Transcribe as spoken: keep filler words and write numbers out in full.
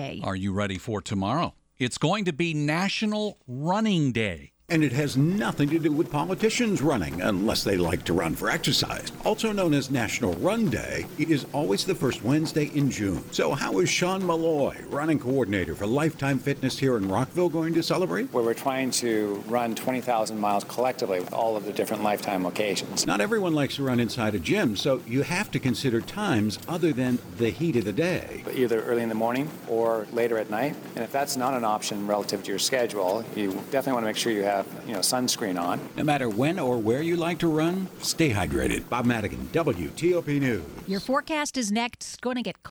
Day. Are you ready for tomorrow? It's going to be National Running Day. And it has nothing to do with politicians running, unless they like to run for exercise. Also known as National Run Day, it is always the first Wednesday in June. So how is Sean Malloy, running coordinator for Lifetime Fitness here in Rockville, going to celebrate? Where we're trying to run twenty thousand miles collectively with all of the different Lifetime locations. Not everyone likes to run inside a gym, so you have to consider times other than the heat of the day. Either early in the morning or later at night. And if that's not an option relative to your schedule, you definitely want to make sure you have you know, sunscreen on. No matter when or where you like to run, stay hydrated. Bob Madigan, W T O P News. Your forecast is next. It's going to get